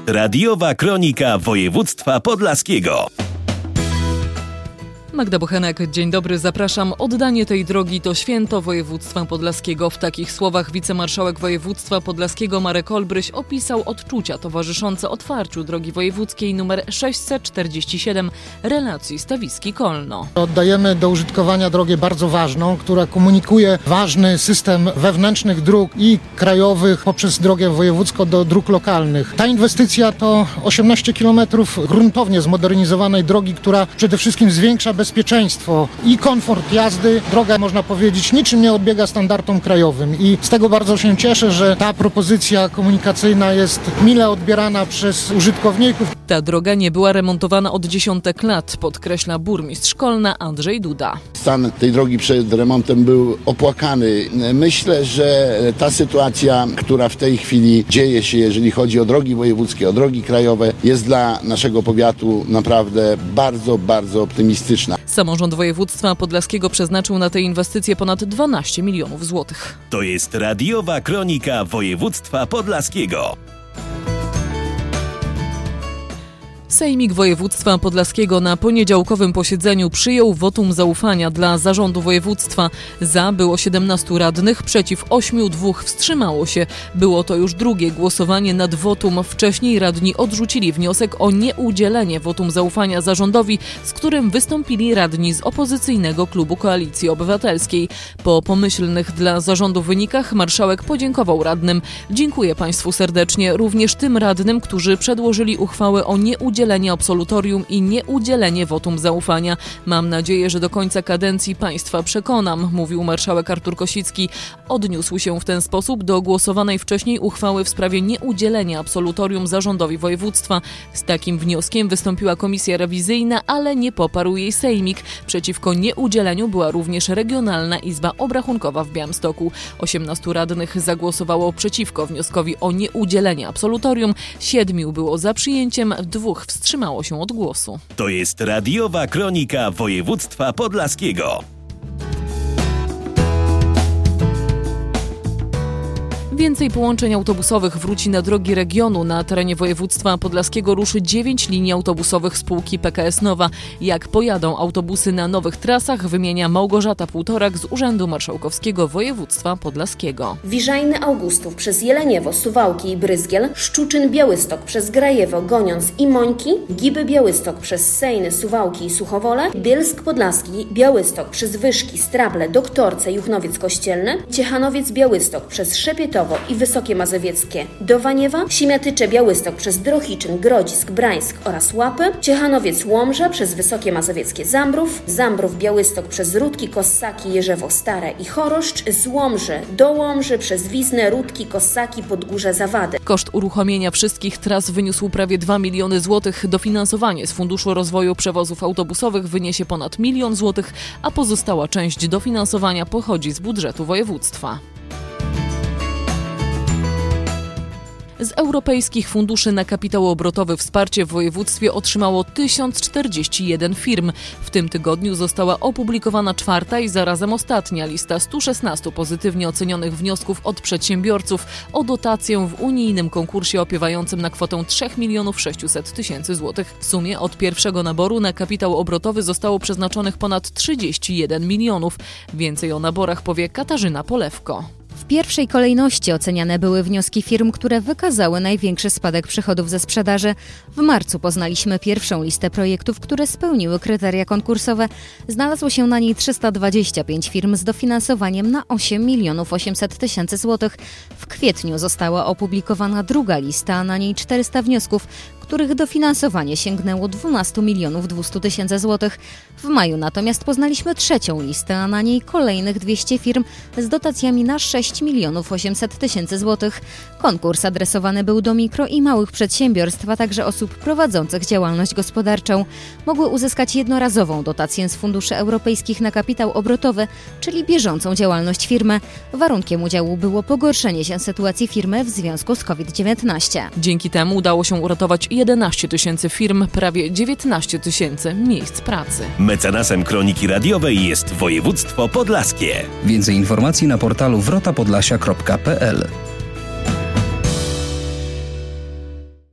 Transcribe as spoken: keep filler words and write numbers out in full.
Radiowa kronika województwa podlaskiego. Magda Bochenek, dzień dobry, zapraszam. Oddanie tej drogi to święto województwa podlaskiego. W takich słowach wicemarszałek województwa podlaskiego Marek Olbryś opisał odczucia towarzyszące otwarciu drogi wojewódzkiej nr sześćset czterdzieści siedem relacji Stawiski-Kolno. Oddajemy do użytkowania drogę bardzo ważną, która komunikuje ważny system wewnętrznych dróg i krajowych poprzez drogę wojewódzką do dróg lokalnych. Ta inwestycja to osiemnaście kilometrów gruntownie zmodernizowanej drogi, która przede wszystkim zwiększa bezpieczeństwo i komfort jazdy. Droga, można powiedzieć, niczym nie odbiega standardom krajowym i z tego bardzo się cieszę, że ta propozycja komunikacyjna jest mile odbierana przez użytkowników. Ta droga nie była remontowana od dziesiątek lat, podkreśla burmistrz Kolna Andrzej Duda. Stan tej drogi przed remontem był opłakany. Myślę, że ta sytuacja, która w tej chwili dzieje się, jeżeli chodzi o drogi wojewódzkie, o drogi krajowe, jest dla naszego powiatu naprawdę bardzo, bardzo optymistyczna. Samorząd województwa podlaskiego przeznaczył na tę inwestycję ponad dwanaście milionów złotych. To jest radiowa kronika województwa podlaskiego. Sejmik Województwa Podlaskiego na poniedziałkowym posiedzeniu przyjął wotum zaufania dla zarządu województwa. Za było siedemnastu radnych, przeciw ośmiu, dwóch wstrzymało się. Było to już drugie głosowanie nad wotum. Wcześniej radni odrzucili wniosek o nieudzielenie wotum zaufania zarządowi, z którym wystąpili radni z opozycyjnego klubu Koalicji Obywatelskiej. Po pomyślnych dla zarządu wynikach marszałek podziękował radnym. Dziękuję Państwu serdecznie, również tym radnym, którzy przedłożyli uchwałę o nieudzieleniu absolutorium i nieudzielenie wotum zaufania. Mam nadzieję, że do końca kadencji Państwa przekonam, mówił marszałek Artur Kosicki. Odniósł się w ten sposób do głosowanej wcześniej uchwały w sprawie nieudzielenia absolutorium zarządowi województwa. Z takim wnioskiem wystąpiła komisja rewizyjna, ale nie poparł jej sejmik. Przeciwko nieudzieleniu była również Regionalna Izba Obrachunkowa w Białymstoku. osiemnastu radnych zagłosowało przeciwko wnioskowi o nieudzielenie absolutorium. Siedmiu było za przyjęciem, dwóch wstrzymało się od głosu. To jest radiowa kronika województwa podlaskiego. Więcej połączeń autobusowych wróci na drogi regionu. Na terenie województwa podlaskiego ruszy dziewięć linii autobusowych spółki P K S Nowa. Jak pojadą autobusy na nowych trasach, wymienia Małgorzata Półtorak z Urzędu Marszałkowskiego Województwa Podlaskiego. Wiżajny Augustów przez Jeleniewo, Suwałki i Bryzgiel, Szczuczyn Białystok przez Grajewo, Goniąc i Mońki, Giby Białystok przez Sejny, Suwałki i Suchowole, Bielsk Podlaski, Białystok przez Wyszki, Strable, Doktorce, Juchnowiec Kościelny, Ciechanowiec Białystok przez Szepietowo i Wysokie Mazowieckie do Waniewa, Siemiatycze Białystok przez Drohiczyn, Grodzisk, Brańsk oraz Łapy, Ciechanowiec Łomża przez Wysokie Mazowieckie Zambrów, Zambrów Białystok przez Rudki, Kossaki, Jerzewo Stare i Choroszcz, z Łomży do Łomży przez Wiznę, Rudki, Kossaki, Podgórze, Zawady. Koszt uruchomienia wszystkich tras wyniósł prawie dwa miliony złotych. Dofinansowanie z Funduszu Rozwoju Przewozów Autobusowych wyniesie ponad milion złotych, a pozostała część dofinansowania pochodzi z budżetu województwa. Z europejskich funduszy na kapitał obrotowy wsparcie w województwie otrzymało tysiąc czterdzieści jeden firm. W tym tygodniu została opublikowana czwarta i zarazem ostatnia lista stu szesnastu pozytywnie ocenionych wniosków od przedsiębiorców o dotację w unijnym konkursie opiewającym na kwotę trzy miliony sześćset tysięcy złotych. W sumie od pierwszego naboru na kapitał obrotowy zostało przeznaczonych ponad trzydzieści jeden milionów. Więcej o naborach powie Katarzyna Polewko. W pierwszej kolejności oceniane były wnioski firm, które wykazały największy spadek przychodów ze sprzedaży. W marcu poznaliśmy pierwszą listę projektów, które spełniły kryteria konkursowe. Znalazło się na niej trzysta dwadzieścia pięć firm z dofinansowaniem na osiem milionów osiemset tysięcy złotych. W kwietniu została opublikowana druga lista, a na niej czterysta wniosków, których dofinansowanie sięgnęło dwanaście milionów dwieście tysięcy złotych. W maju natomiast poznaliśmy trzecią listę, a na niej kolejnych dwieście firm z dotacjami na sześć milionów osiemset tysięcy złotych. Konkurs adresowany był do mikro i małych przedsiębiorstw, a także osób prowadzących działalność gospodarczą. Mogły uzyskać jednorazową dotację z funduszy europejskich na kapitał obrotowy, czyli bieżącą działalność firmy. Warunkiem udziału było pogorszenie się sytuacji firmy w związku z COVID dziewiętnaście. Dzięki temu udało się uratować jedenaście tysięcy firm, prawie dziewiętnaście tysięcy miejsc pracy. Mecenasem Kroniki Radiowej jest województwo podlaskie. Więcej informacji na portalu wrota podlasia kropka p l.